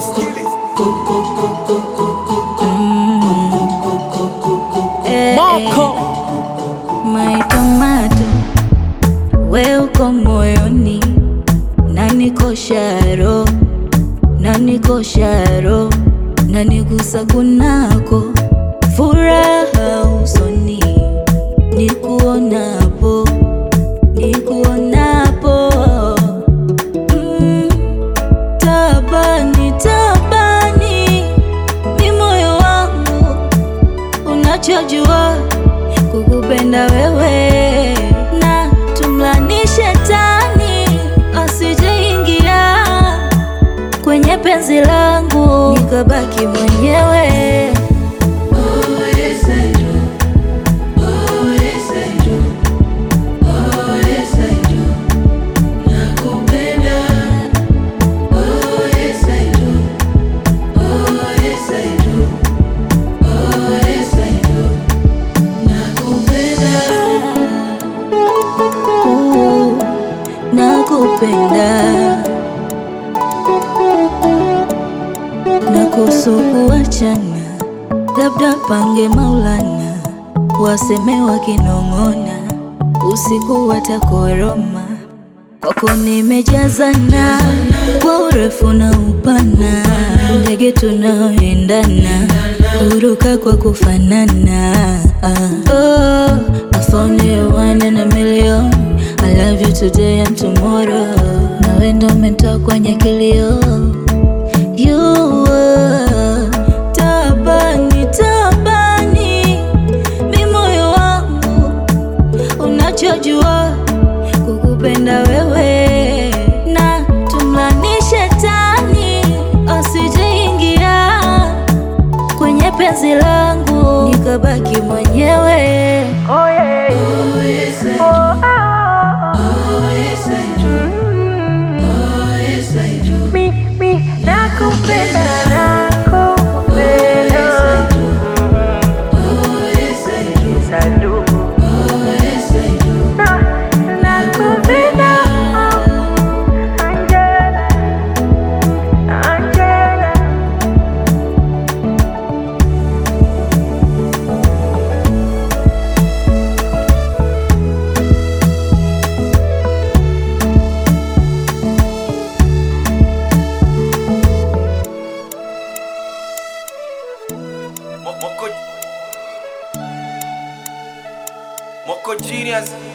My tomato, we uko moyoni, nanikosha roho, nanigusa kunako, furaha usoni, nikuonapo tabani, mi moyo wangu unachojua kukupenda wewe, na tumlani shetani asijeingia kwenye penzi langu nikabaki mwenyewe. Nakupenda na kusukuachana, labda pange Maulana, waseme wakinong'ona, usiku watakoroma. Kwako nimejazana kwa urefu na upana, ndege tunaoendana, huruka kwa kufanana. I found you one in a million. I love you today and tomorrow. Nawe ndo umetoa kwenye kilio. You are tabani, mi moyo wangu unachojua kukupenda wewe, na tumlani shetani asijeingia kwenye penzi langu nikabaki mwenyewe. Oh yeah. Oh yes, I do. Oh yes, I do. Oh yes, I do. Mi nakupenda. Moko Genius.